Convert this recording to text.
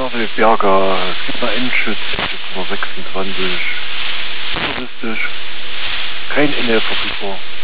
RW Berger, es gibt eine Endschütz, Nummer 26, touristisch, kein NL verfügbar.